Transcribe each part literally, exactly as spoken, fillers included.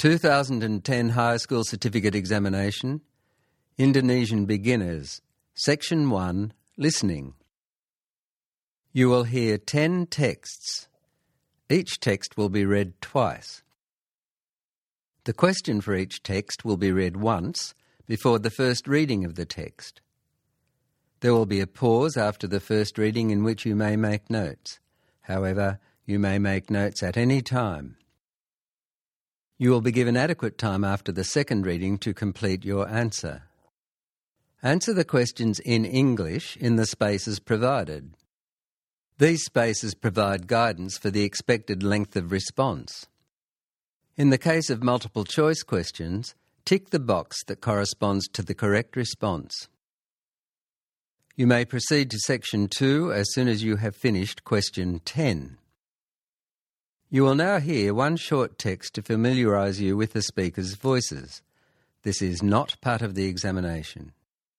two thousand ten High School Certificate Examination, Indonesian Beginners, Section one, Listening. You will hear ten texts. Each text will be read twice. The question for each text will be read once before the first reading of the text. There will be a pause after the first reading in which you may make notes. However, you may make notes at any time. You will be given adequate time after the second reading to complete your answer. Answer the questions in English in the spaces provided. These spaces provide guidance for the expected length of response. In the case of multiple choice questions, tick the box that corresponds to the correct response. You may proceed to Section two as soon as you have finished Question ten. You will now hear one short text to familiarise you with the speakers' voices. This is not part of the examination.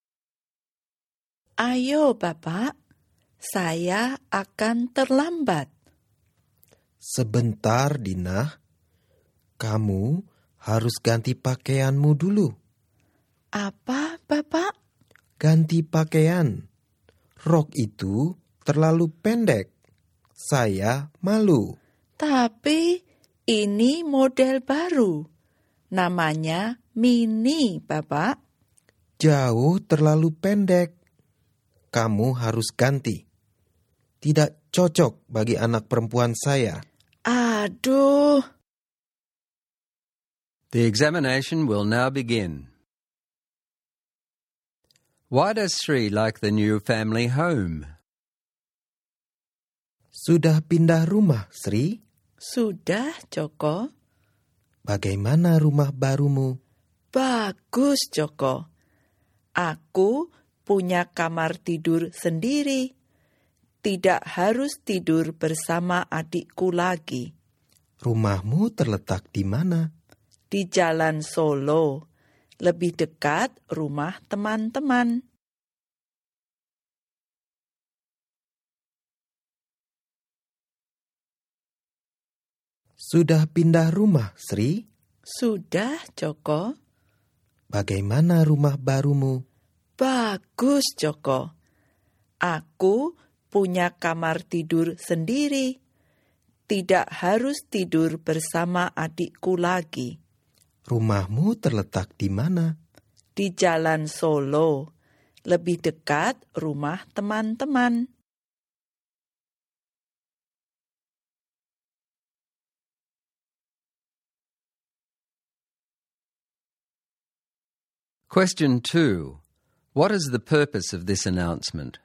Ayo, Bapak. Saya akan terlambat. Sebentar, Dina. Kamu harus ganti pakaianmu dulu. Apa, Bapak? Ganti pakaian. Rok itu terlalu pendek. Saya malu. Tapi ini model baru. Namanya mini, Bapak. Jauh terlalu pendek. Kamu harus ganti. Tidak cocok bagi anak perempuan saya. Aduh. The examination will now begin. Why does Sri like the new family home? Sudah pindah rumah, Sri? Sudah, Joko. Bagaimana rumah barumu? Bagus, Joko. Aku punya kamar tidur sendiri. Tidak harus tidur bersama adikku lagi. Rumahmu terletak di mana? Di Jalan Solo. Lebih dekat rumah teman-teman. Sudah pindah rumah, Sri? Sudah, Joko. Bagaimana rumah barumu? Bagus, Joko. Aku punya kamar tidur sendiri. Tidak harus tidur bersama adikku lagi. Rumahmu terletak di mana? Di Jalan Solo. Lebih dekat rumah teman-teman. Question two. What is the purpose of this announcement?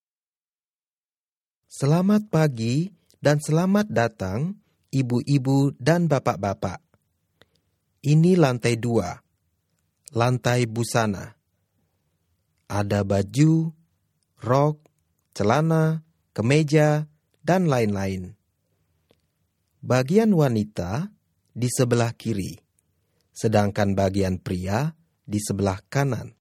Selamat pagi dan selamat datang, ibu-ibu dan bapak-bapak. Ini lantai dua, lantai busana. Ada baju, rok, celana, kemeja, dan lain-lain. Bagian wanita di sebelah kiri, sedangkan bagian pria di sebelah kanan.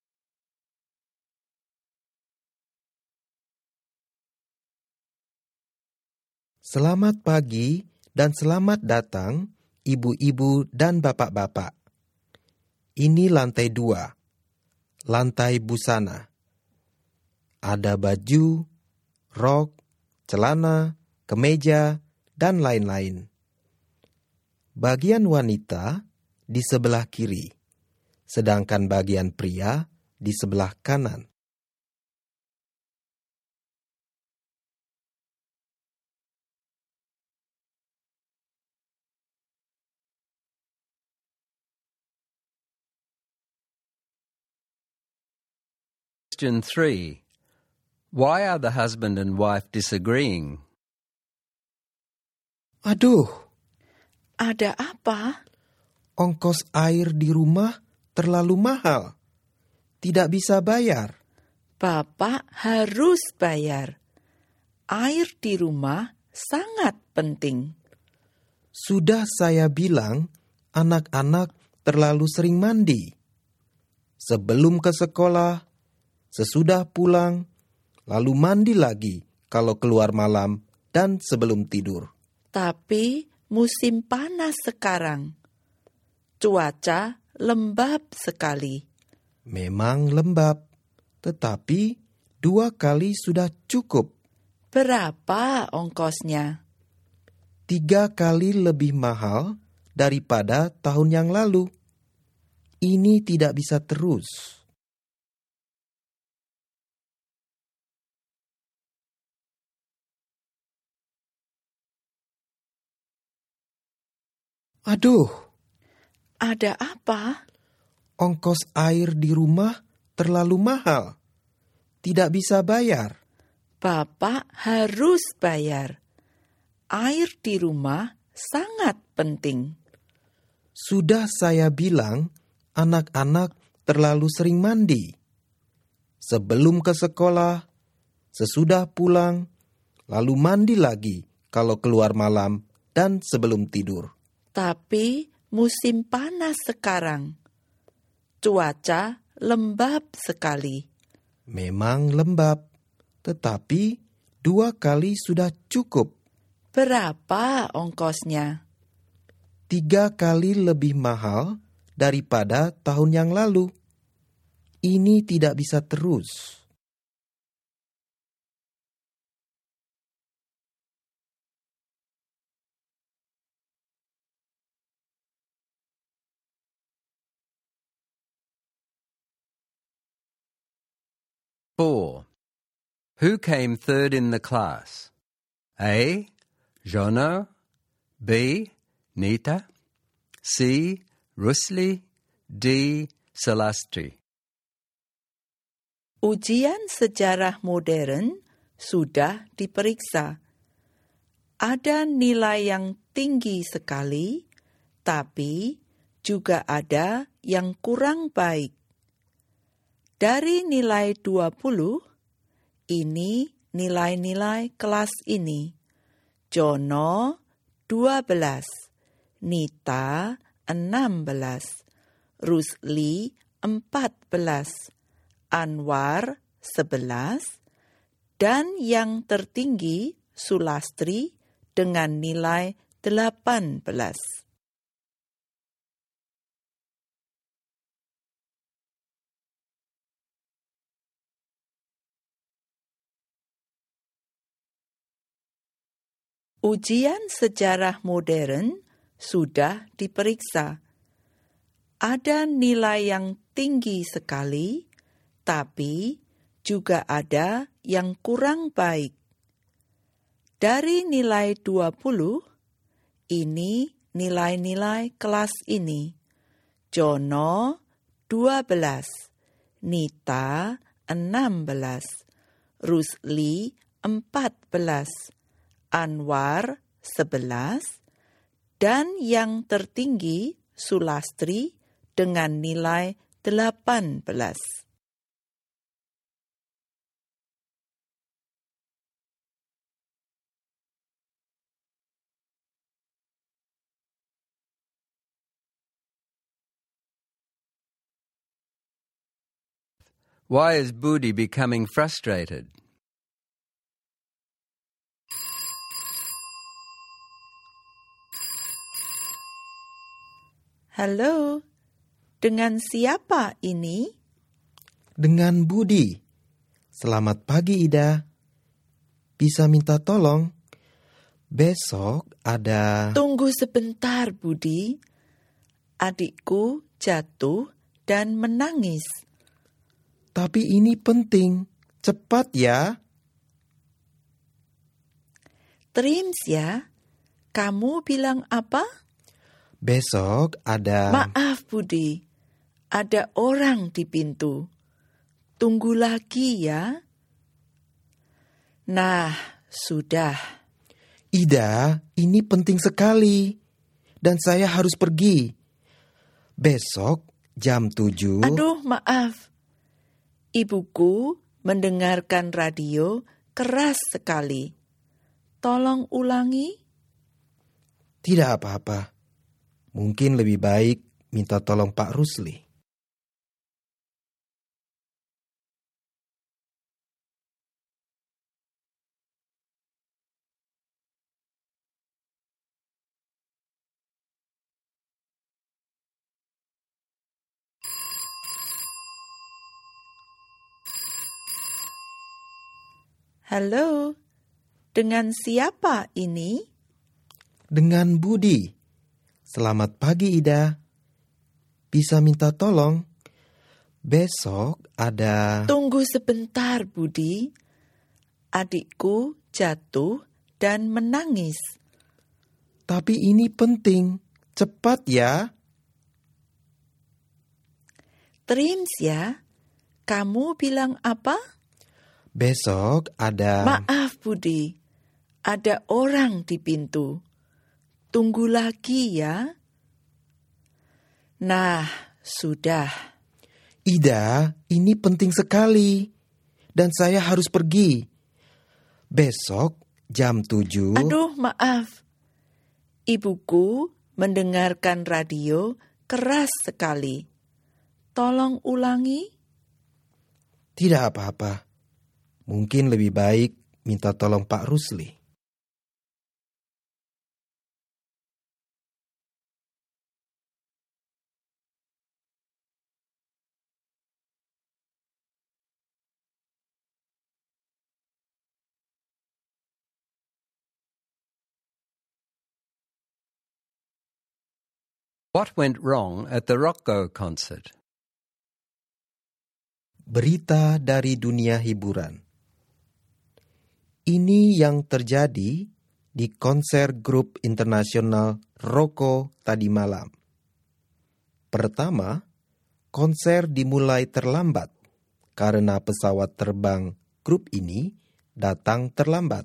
Selamat pagi dan selamat datang, ibu-ibu dan bapak-bapak. Ini lantai dua, lantai busana. Ada baju, rok, celana, kemeja, dan lain-lain. Bagian wanita di sebelah kiri, sedangkan bagian pria di sebelah kanan. Question three. Why are the husband and wife disagreeing? Aduh, Ada apa? ongkos air di rumah terlalu mahal. Tidak bisa bayar. Bapak harus bayar. Air di rumah sangat penting. Sudah saya bilang, anak-anak terlalu sering mandi. Sebelum ke sekolah, sesudah pulang, lalu mandi lagi kalau keluar malam dan sebelum tidur. Tapi musim panas sekarang. Cuaca lembab sekali. Memang lembab, tetapi dua kali sudah cukup. Berapa ongkosnya? Tiga kali lebih mahal daripada tahun yang lalu. Ini tidak bisa terus. Aduh, Ada apa? ongkos air di rumah terlalu mahal. Tidak bisa bayar. Bapak harus bayar. Air di rumah sangat penting. Sudah saya bilang, anak-anak terlalu sering mandi. Sebelum ke sekolah, sesudah pulang, lalu mandi lagi kalau keluar malam dan sebelum tidur. Tapi musim panas sekarang. Cuaca lembab sekali. Memang lembab, tetapi dua kali sudah cukup. Berapa ongkosnya? Tiga kali lebih mahal daripada tahun yang lalu. Ini tidak bisa terus. Four. Who came third in the class? A. Jono. B. Nita. C. Rusli. D. Salastri. Ujian sejarah modern sudah diperiksa. Ada nilai yang tinggi sekali, tapi juga ada yang kurang baik. Dari nilai dua puluh, ini nilai-nilai kelas ini. Jono dua belas, Nita enam belas, Rusli empat belas, Anwar sebelas, dan yang tertinggi Sulastri dengan nilai delapan belas. Ujian sejarah modern sudah diperiksa. Ada nilai yang tinggi sekali, tapi juga ada yang kurang baik. Dari nilai dua puluh, ini nilai-nilai kelas ini. Jono dua belas, Nita enam belas, Rusli empat belas, Anwar sebelas, dan yang tertinggi Sulastri dengan nilai delapan belas. Why is Budi becoming frustrated? Halo, dengan siapa ini? Dengan Budi. Selamat pagi, Ida. Bisa minta tolong? Besok ada... Tunggu sebentar, Budi. Adikku jatuh dan menangis. Tapi ini penting. Cepat ya. Trims ya, kamu bilang apa? Besok ada... Maaf, Budi. Ada orang di pintu. Tunggu lagi ya. Nah, sudah. Ida, ini penting sekali. Dan saya harus pergi. Besok jam tujuh... Aduh, maaf. Ibuku mendengarkan radio keras sekali. Tolong ulangi. Tidak apa-apa. Mungkin lebih baik minta tolong Pak Rusli. Halo, dengan siapa ini? Dengan Budi. Selamat pagi, Ida. Bisa minta tolong? Besok ada... Tunggu sebentar, Budi. Adikku jatuh dan menangis. Tapi ini penting. Cepat ya. Trims ya, kamu bilang apa? Besok ada... Maaf, Budi. Ada orang di pintu. Tunggu lagi ya. Nah, sudah. Ida, ini penting sekali. Dan saya harus pergi. Besok jam tujuh... Aduh, maaf. Ibuku mendengarkan radio keras sekali. Tolong ulangi. Tidak apa-apa. Mungkin lebih baik minta tolong Pak Rusli. What went wrong at the Rockgo concert? Berita dari dunia hiburan. Ini yang terjadi di konser grup internasional Rocco tadi malam. Pertama, konser dimulai terlambat karena pesawat terbang grup ini datang terlambat.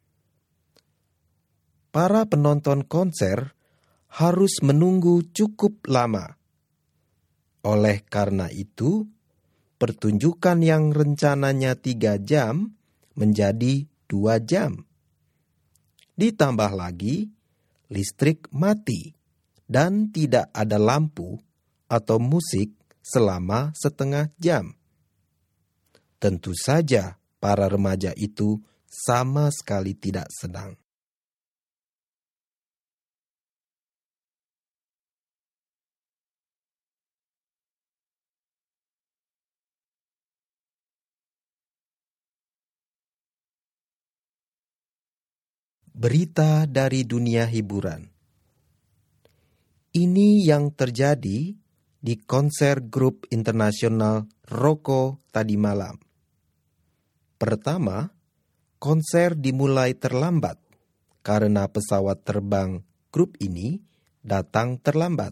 Para penonton konser harus menunggu cukup lama. Oleh karena itu, pertunjukan yang rencananya tiga jam menjadi dua jam. Ditambah lagi, listrik mati dan tidak ada lampu atau musik selama setengah jam. Tentu saja para remaja itu sama sekali tidak senang. Berita dari dunia hiburan. Ini yang terjadi di konser grup internasional Rocco tadi malam. Pertama, konser dimulai terlambat karena pesawat terbang grup ini datang terlambat.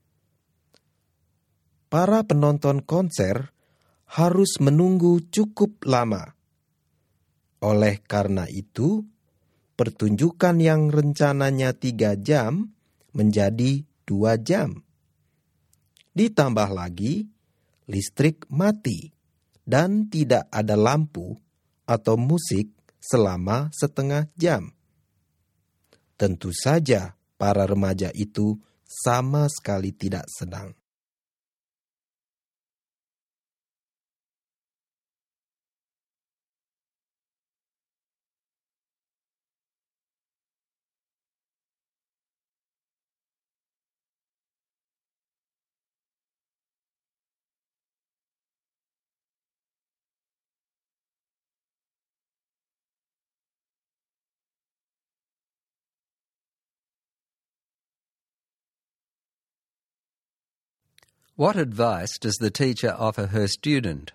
Para penonton konser harus menunggu cukup lama. Oleh karena itu, pertunjukan yang rencananya tiga jam menjadi dua jam. Ditambah lagi, listrik mati dan tidak ada lampu atau musik selama setengah jam. Tentu saja para remaja itu sama sekali tidak senang. What advice does the teacher offer her student?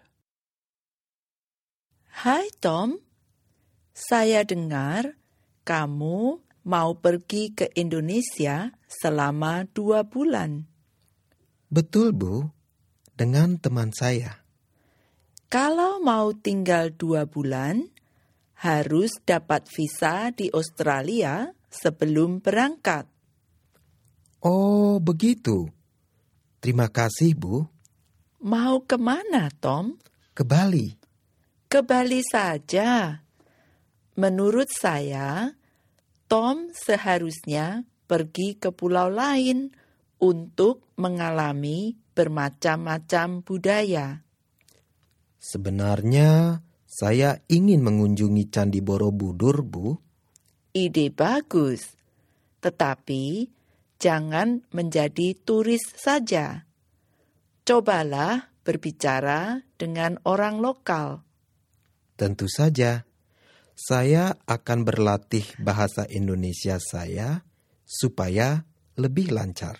Hai Tom, saya dengar kamu mau pergi ke Indonesia selama dua bulan. Betul, Bu. Dengan teman saya. Kalau mau tinggal dua bulan, harus dapat visa di Australia sebelum berangkat. Oh, begitu. Terima kasih, Bu. Mau kemana, Tom? Ke Bali. Ke Bali saja. Menurut saya, Tom seharusnya pergi ke pulau lain untuk mengalami bermacam-macam budaya. Sebenarnya saya ingin mengunjungi Candi Borobudur, Bu. Ide bagus. Tetapi jangan menjadi turis saja. Cobalah berbicara dengan orang lokal. Tentu saja. Saya akan berlatih bahasa Indonesia saya supaya lebih lancar.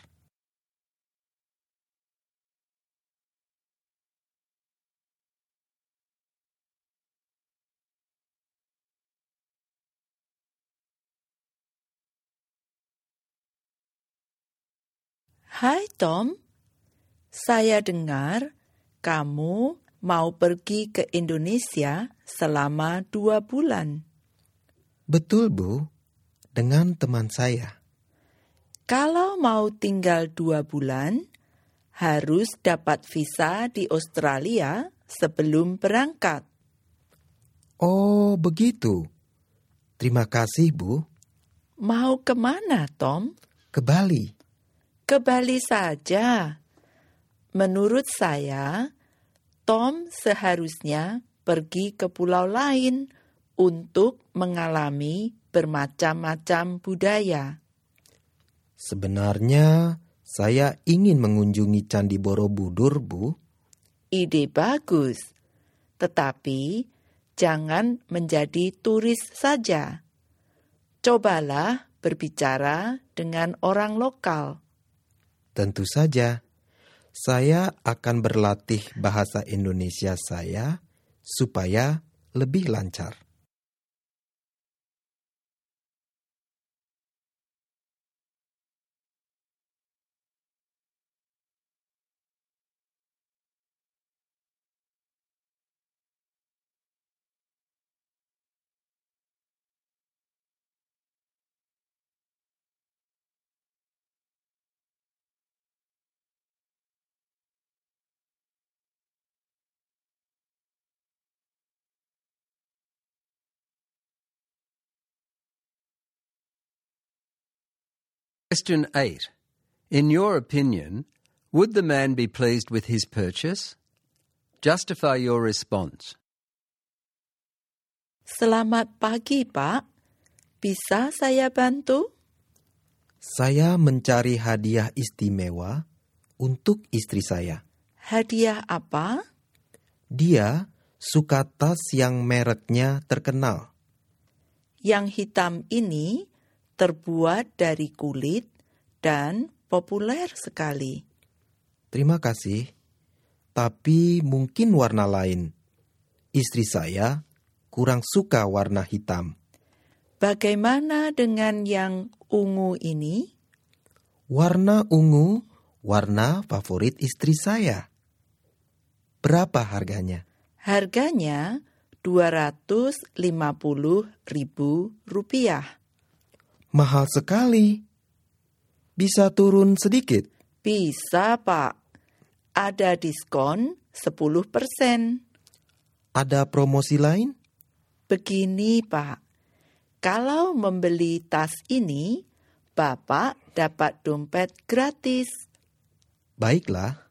Hai Tom, saya dengar kamu mau pergi ke Indonesia selama dua bulan. Betul, Bu. Dengan teman saya. Kalau mau tinggal dua bulan, harus dapat visa di Australia sebelum berangkat. Oh, begitu. Terima kasih, Bu. Mau kemana, Tom? Ke Bali. Ke Bali saja. Menurut saya, Tom seharusnya pergi ke pulau lain untuk mengalami bermacam-macam budaya. Sebenarnya saya ingin mengunjungi Candi Borobudur, Bu. Ide bagus, tetapi jangan menjadi turis saja. Cobalah berbicara dengan orang lokal. Tentu saja, saya akan berlatih bahasa Indonesia saya supaya lebih lancar. Question eight. In your opinion, would the man be pleased with his purchase? Justify your response. Selamat pagi, Pak. Bisa saya bantu? Saya mencari hadiah istimewa untuk istri saya. Hadiah apa? Dia suka tas yang mereknya terkenal. Yang hitam ini terbuat dari kulit dan populer sekali. Terima kasih, tapi mungkin warna lain. Istri saya kurang suka warna hitam. Bagaimana dengan yang ungu ini? Warna ungu, warna favorit istri saya. Berapa harganya? Harganya dua ratus lima puluh ribu rupiah. Mahal sekali. Bisa turun sedikit? Bisa, Pak. Ada diskon sepuluh persen. Ada promosi lain? Begini, Pak. Kalau membeli tas ini, Bapak dapat dompet gratis. Baiklah.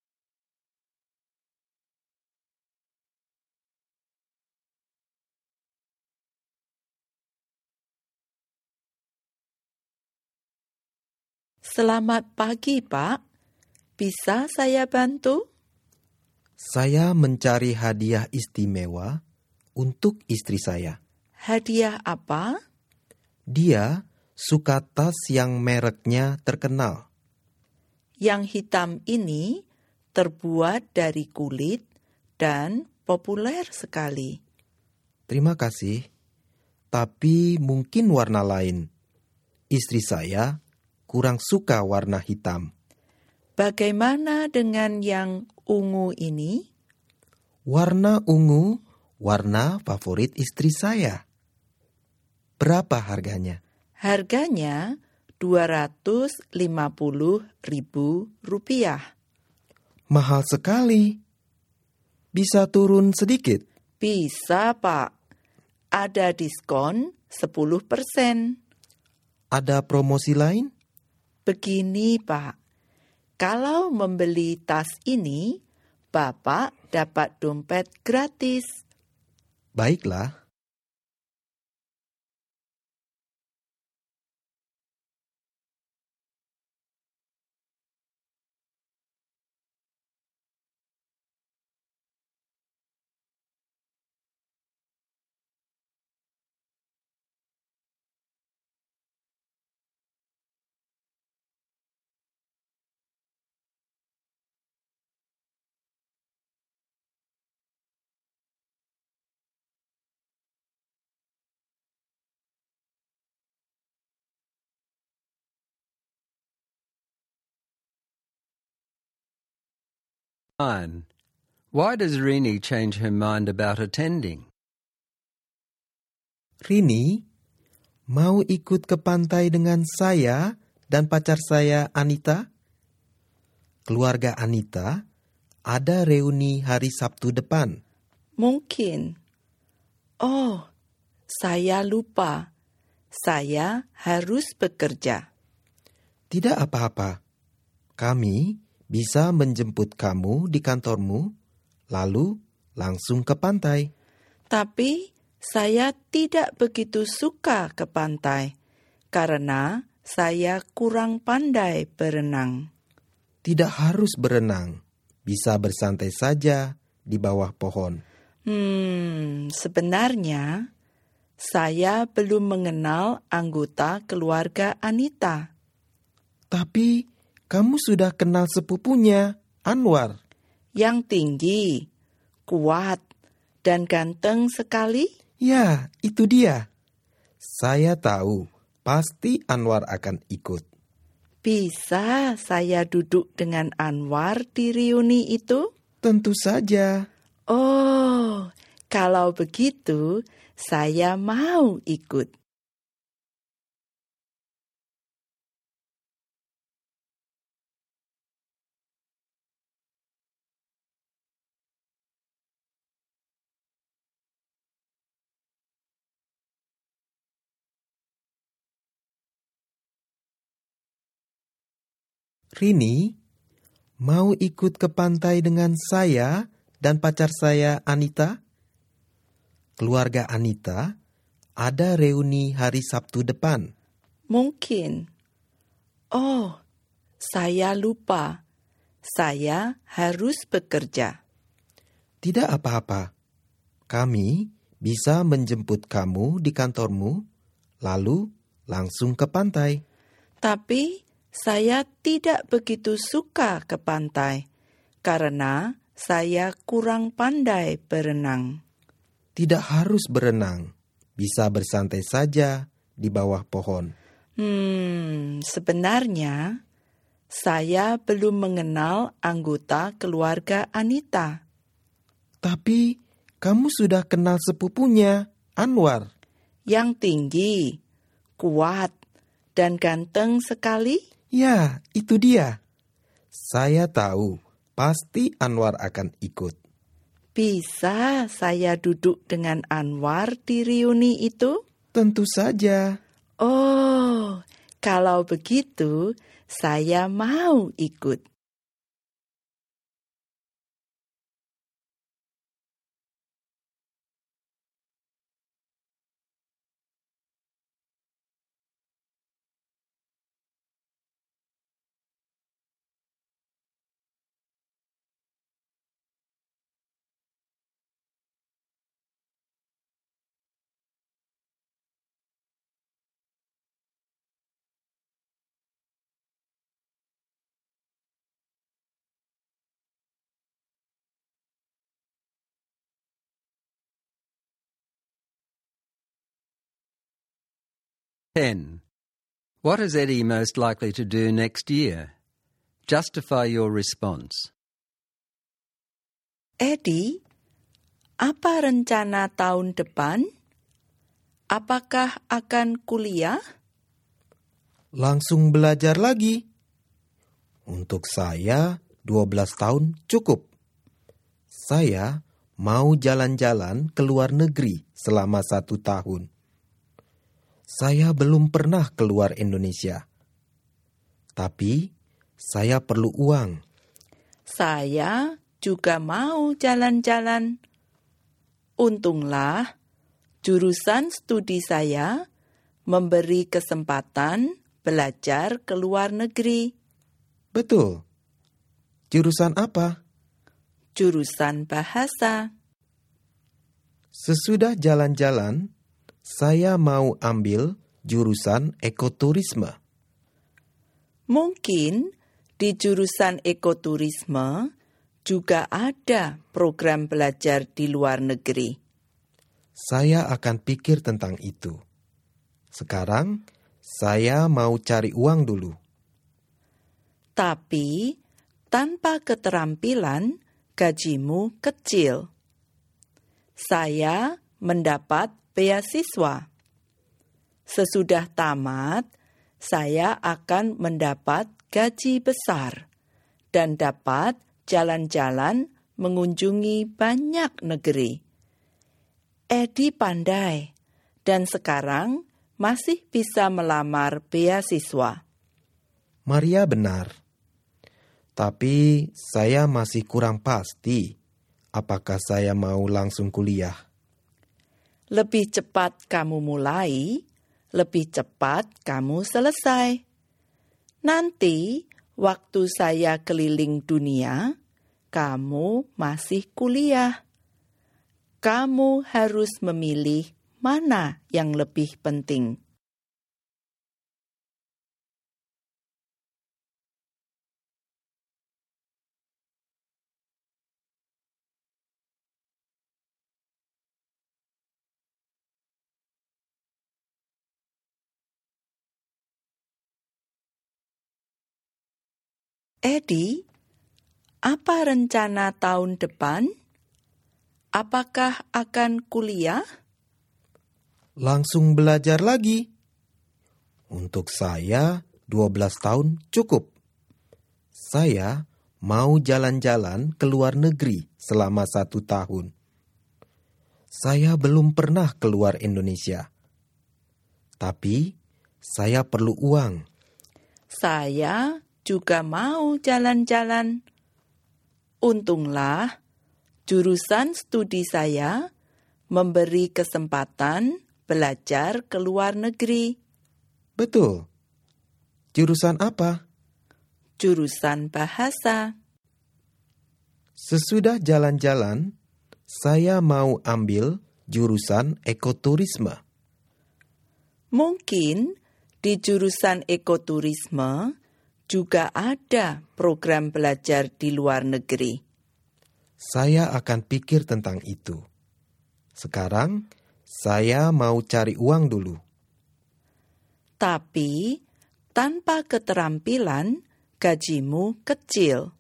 Selamat pagi, Pak. Bisa saya bantu? Saya mencari hadiah istimewa untuk istri saya. Hadiah apa? Dia suka tas yang mereknya terkenal. Yang hitam ini terbuat dari kulit dan populer sekali. Terima kasih, tapi mungkin warna lain. Istri saya kurang suka warna hitam. Bagaimana dengan yang ungu ini? Warna ungu, warna favorit istri saya. Berapa harganya? Harganya dua ratus lima puluh ribu rupiah. Mahal sekali. Bisa turun sedikit? Bisa, Pak. Ada diskon sepuluh persen. Ada promosi lain? Begini, Pak. Kalau membeli tas ini, Bapak dapat dompet gratis. Baiklah. Nine. Why does Rini change her mind about attending? Rini mau ikut ke pantai dengan saya dan pacar saya Anita? Keluarga Anita ada reuni hari Sabtu depan. Mungkin. Oh, saya lupa. Saya harus bekerja. Tidak apa-apa. Kami bisa menjemput kamu di kantormu, lalu langsung ke pantai. Tapi saya tidak begitu suka ke pantai karena saya kurang pandai berenang. Tidak harus berenang, bisa bersantai saja di bawah pohon. Hmm, sebenarnya saya belum mengenal anggota keluarga Anita. Tapi kamu sudah kenal sepupunya, Anwar. Yang tinggi, kuat, dan ganteng sekali? Ya, itu dia. Saya tahu, pasti Anwar akan ikut. Bisa saya duduk dengan Anwar di reuni itu? Tentu saja. Oh, kalau begitu saya mau ikut. Rini mau ikut ke pantai dengan saya dan pacar saya Anita? Keluarga Anita ada reuni hari Sabtu depan. Mungkin. Oh, saya lupa. Saya harus bekerja. Tidak apa-apa. Kami bisa menjemput kamu di kantormu, lalu langsung ke pantai. Tapi saya tidak begitu suka ke pantai karena saya kurang pandai berenang. Tidak harus berenang, bisa bersantai saja di bawah pohon. Hmm, sebenarnya saya belum mengenal anggota keluarga Anita. Tapi kamu sudah kenal sepupunya, Anwar. Yang tinggi, kuat, dan ganteng sekali? Ya, itu dia. Saya tahu, pasti Anwar akan ikut. Bisa saya duduk dengan Anwar di reuni itu? Tentu saja. Oh, kalau begitu saya mau ikut. Ten. What is Eddie most likely to do next year? Justify your response. Eddie, apa rencana tahun depan? Apakah akan kuliah? Langsung belajar lagi. Untuk saya, dua belas tahun cukup. Saya mau jalan-jalan ke luar negeri selama satu tahun. Saya belum pernah keluar Indonesia. Tapi saya perlu uang. Saya juga mau jalan-jalan. Untunglah, jurusan studi saya memberi kesempatan belajar ke luar negeri. Betul. Jurusan apa? Jurusan bahasa. Sesudah jalan-jalan, saya mau ambil jurusan ekoturisme. Mungkin di jurusan ekoturisme juga ada program belajar di luar negeri. Saya akan pikir tentang itu. Sekarang, saya mau cari uang dulu. Tapi, tanpa keterampilan, gajimu kecil. Saya mendapat beasiswa. Sesudah tamat, saya akan mendapat gaji besar dan dapat jalan-jalan mengunjungi banyak negeri. Edi pandai dan sekarang masih bisa melamar beasiswa. Maria benar. Tapi saya masih kurang pasti apakah saya mau langsung kuliah. Lebih cepat kamu mulai, lebih cepat kamu selesai. Nanti, waktu saya keliling dunia, kamu masih kuliah. Kamu harus memilih mana yang lebih penting. Edi, apa rencana tahun depan? Apakah akan kuliah? Langsung belajar lagi. Untuk saya, dua belas tahun cukup. Saya mau jalan-jalan ke luar negeri selama satu tahun. Saya belum pernah keluar Indonesia. Tapi, saya perlu uang. Saya juga mau jalan-jalan. Untunglah, jurusan studi saya memberi kesempatan belajar ke luar negeri. Betul. Jurusan apa? Jurusan bahasa. Sesudah jalan-jalan, saya mau ambil jurusan ekoturisme. Mungkin di jurusan ekoturisme juga ada program belajar di luar negeri. Saya akan pikir tentang itu. Sekarang, saya mau cari uang dulu. Tapi, tanpa keterampilan, gajimu kecil.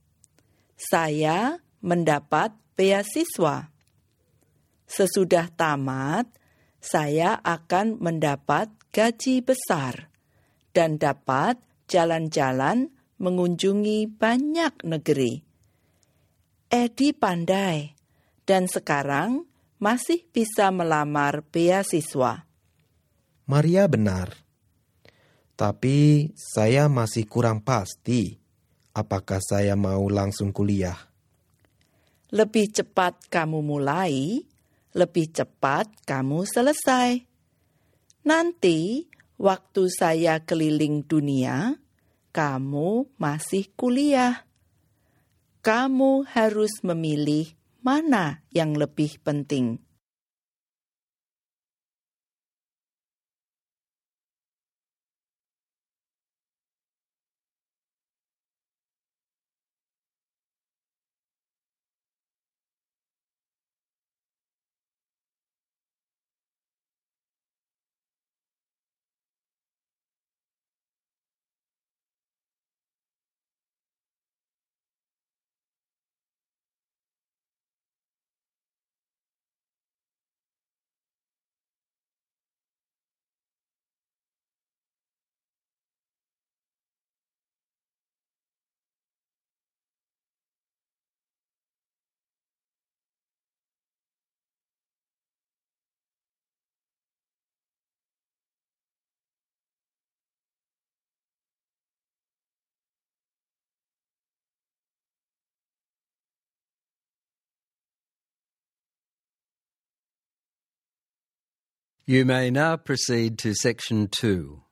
Saya mendapat beasiswa. Sesudah tamat, saya akan mendapat gaji besar dan dapat jalan-jalan mengunjungi banyak negeri. Edi pandai dan sekarang masih bisa melamar beasiswa. Maria benar. Tapi saya masih kurang pasti apakah saya mau langsung kuliah. Lebih cepat kamu mulai, lebih cepat kamu selesai. Nanti, waktu saya keliling dunia, kamu masih kuliah. Kamu harus memilih mana yang lebih penting. You may now proceed to section two.